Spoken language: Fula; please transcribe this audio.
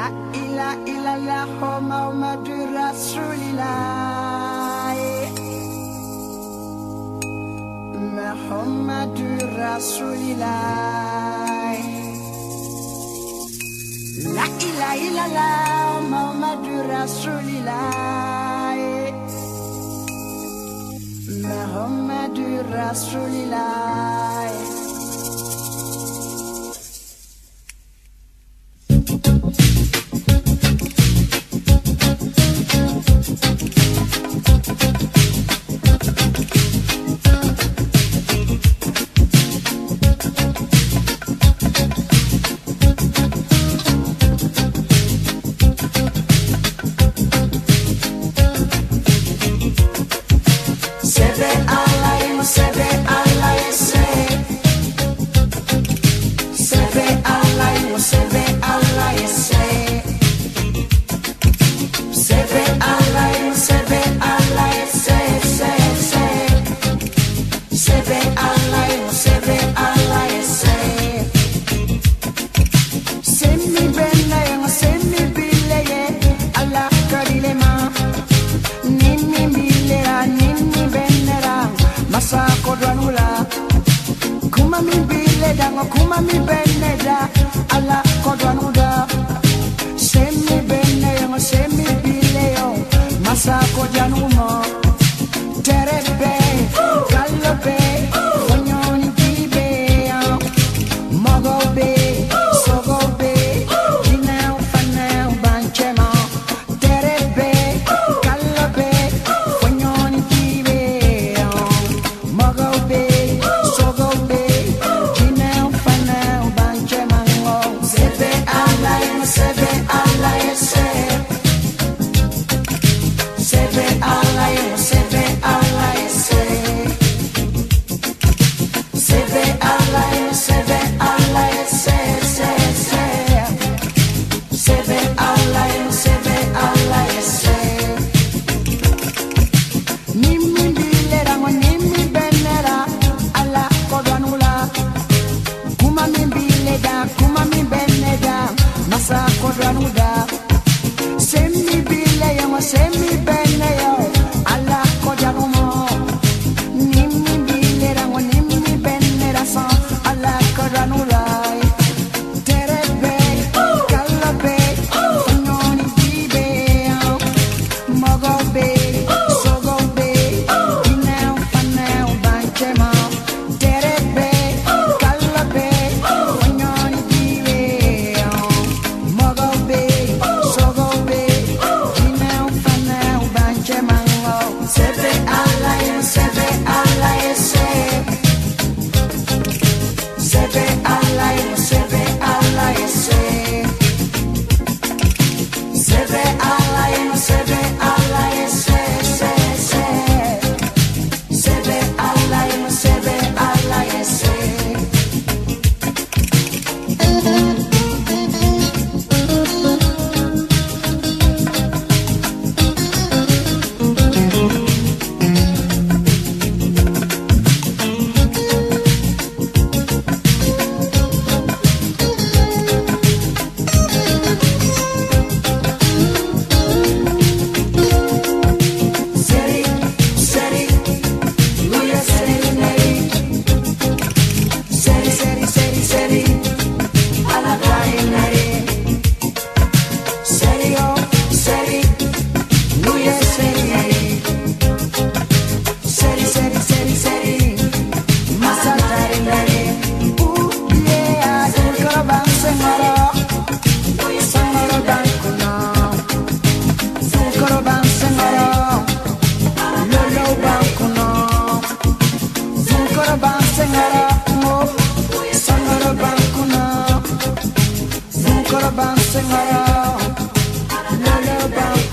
La ilaha illallah Muhammadur Rasulillah. Muhammadur Rasulillah. La ilaha illallah Muhammadur Rasulillah. Muhammadur Rasulillah. Kuma mi beneda ala kodwanuda semi bene yo semi bileo masa kodwanumo terebe kalobe wonyoni bibe mogobe sogobe dinau fanau banchema terebe kalobe wonyoni bibe mogobe sogobe Semi bene yo ala kodwanumo nimmi bilera ngo nimmi benera sa ala kodwanula terebe kalabe nyoni bibe mogobe sogobe inau fanau banchema terebe kalabe nyoni bibe mogobe sogobe Singara,